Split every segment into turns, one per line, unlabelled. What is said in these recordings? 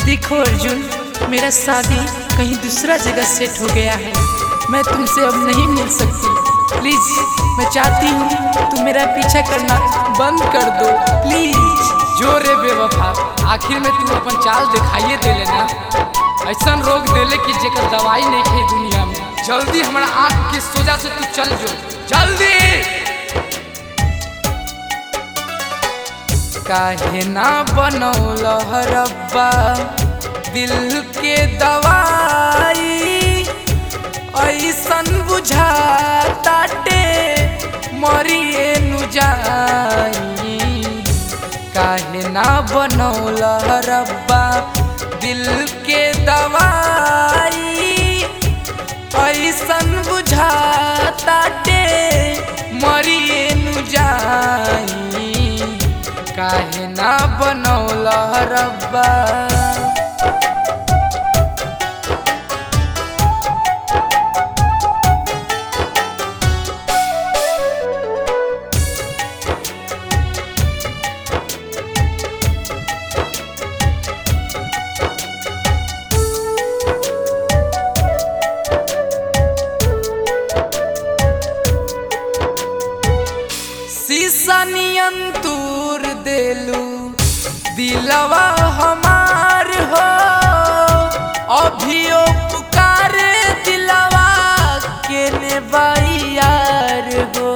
देखो अर्जुन, मेरा शादी कहीं दूसरा जगह सेट हो गया है। मैं तुमसे अब नहीं मिल सकती। प्लीज, मैं चाहती हूँ तुम मेरा पीछा करना बंद कर दो प्लीज।
जो रे बेवफा, आखिर में तू अपन चाल दिखाइए दे लेना। ऐसा रोग देले कि जेकर दवाई नहीं है दुनिया में। जल्दी हमारा आँख के सोजा से तू चल जो, जल्दी।
काहे ना बनौल रब्बा दिल के दवाई, ऐसन बुझाताटे मरिए नु जाई। काहे ना बनौल रब्बा दिल के दवाई, ऐसन बुझाताटे मरिए नु जाई। काहे ना बनौल रब्बा। शीशा नियन तूर देलू दिलवा हमार हो, अभियो पुकार दिलवा के ने बायार हो।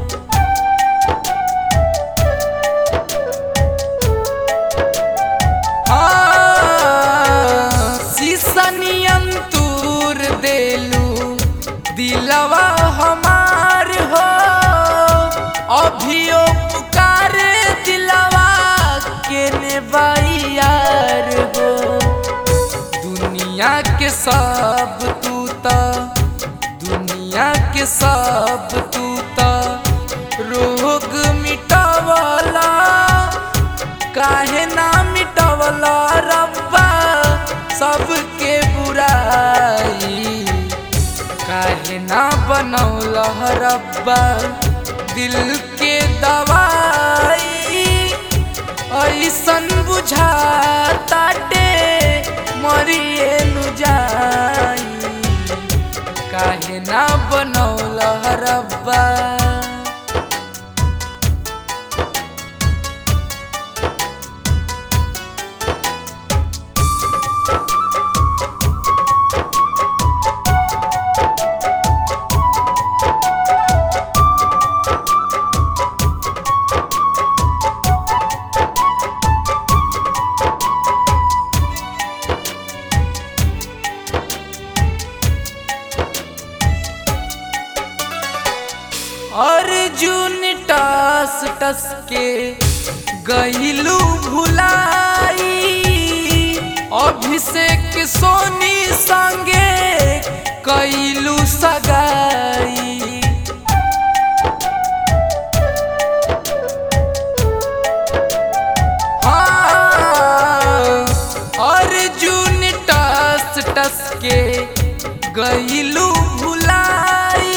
हाँ, शीशा नियन तूर देलू दिलवा हमार हो, अभियो पुकार दिलवा के ने बायार हो। दुनिया के सब तूता, दुनिया के सब तूता रोग मिटावला। काहे ना मिटावला रब्बा सबके बुराई। काहे ना बनौला रब्बा दिल के दवाई, ऐसन बुझाताटे मरिए नु जाई। काहे ना बनौल रब्बा। अर्जुन टस टस के गईलू भुलाई, अभिषेक सोनी संगे कईलू सगाई। हाँ, अर्जुन टस टस के गईलू भुलाई,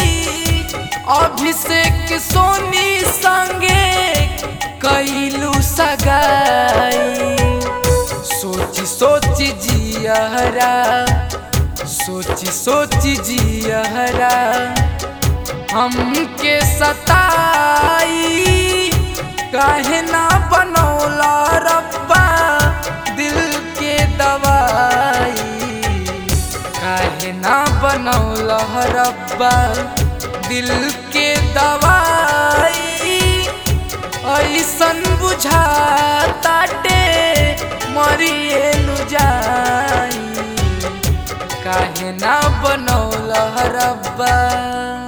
अभिषेक सोनी संगे कईलू सगाई। सोची सोची जियहरा, सोची सोची जियहरा हमके सताई। काहे ना बनौला रब्बा दिल के दवाई। काहे ना बनौला रब्बा दिल के दवाई, ऐसन बुझाताटे मरिए नु जाई। काहे ना बनौल रब्बा।